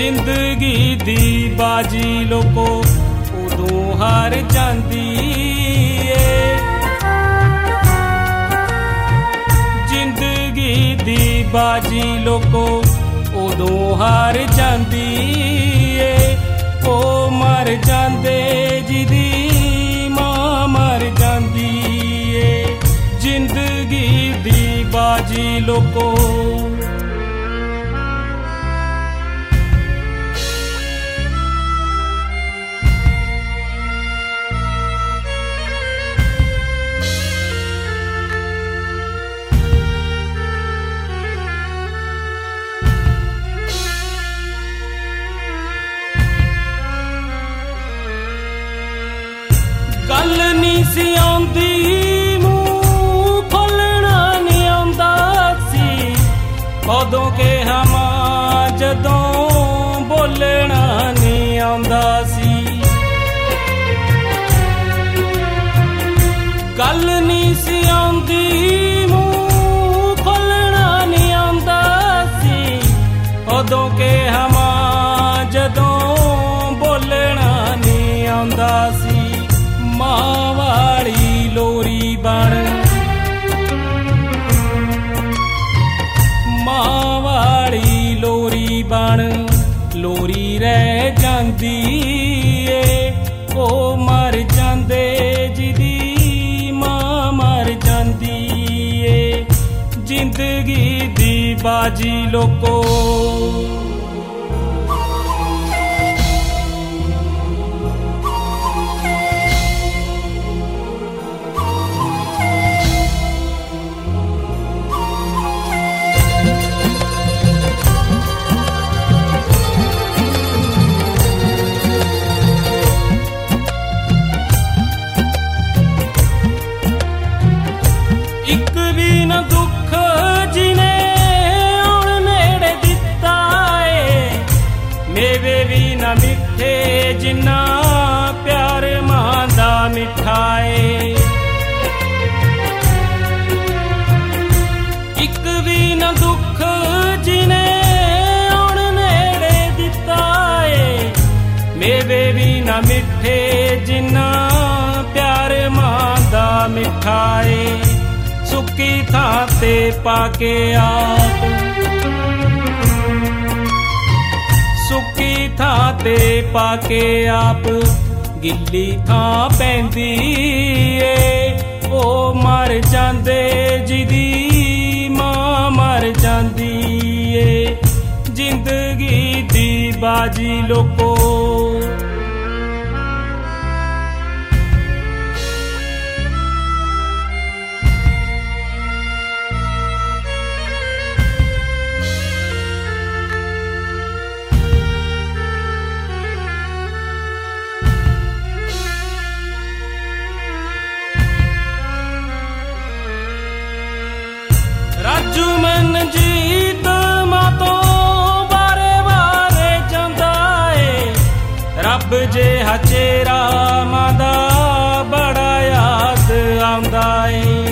जिंदगी दी बाजी लोको उदों हार जांदी ए। जिंदगी दी बाजी लोको उदों हार जांदी ए। ओ मर जांदे जिदी मां मर जांदी ए। जिंदगी दी बाजी लोको गल नहीं सी आंदी मूंह खोलना नहीं आंदा सी। कदों के हमा जदों बोलना नहीं आंदा सी। गल नहीं सी आंदी मूंह खोलना नहीं आंदा सी। कदों के हमा जदों बोलना नहीं आंदा सी। मां वाली लोरी बन मां वाली लोरी बन लोरी रह जांदी ए। ओ मर जांदे जिदी मां मर जांदी ए। जिंदगी दी बाजी लोको दुख जिने हुण नेड़े दिता है। मेवे भी न मिठे जिन्ना प्यार मां दा मिठा है। इक भी न दुख जिने हुण नेड़े दिता है। मेवे भी न मिठे जिन्ना प्यार मां दा मिठा है। सुकी थां ते पाके आप सुकी थां ते पाके आप गिल्ली थां पैंदी ए। ओ मर जांदे जिदी मां मर जांदी ए। जिंदगी दी बाजी लोको राजू मन जीत मां तो बारे बारे जांदा है। रब जिहा चेहरा मां दा बड़ा याद आंदा है।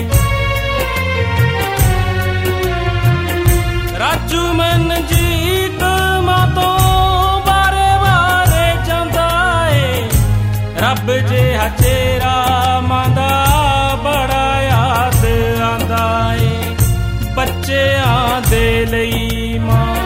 राजू मन जीत मां तो बारे बारे जांदा है। रब जिहा चेहरा मां दा बड़ा याद आंदा है। बच्चेआं दे लई मां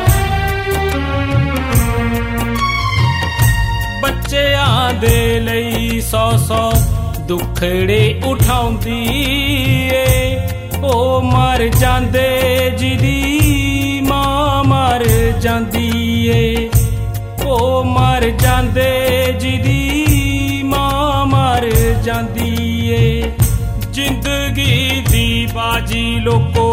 बच्चेआं दे लई सौ सौ दुखड़े उठाउंदी ए। ओ मर जांदे जिदी मां मर जांदी ए। ओ मर जांदे जिदी मां मर जांदी ए। जिंदगी दी बाजी लोको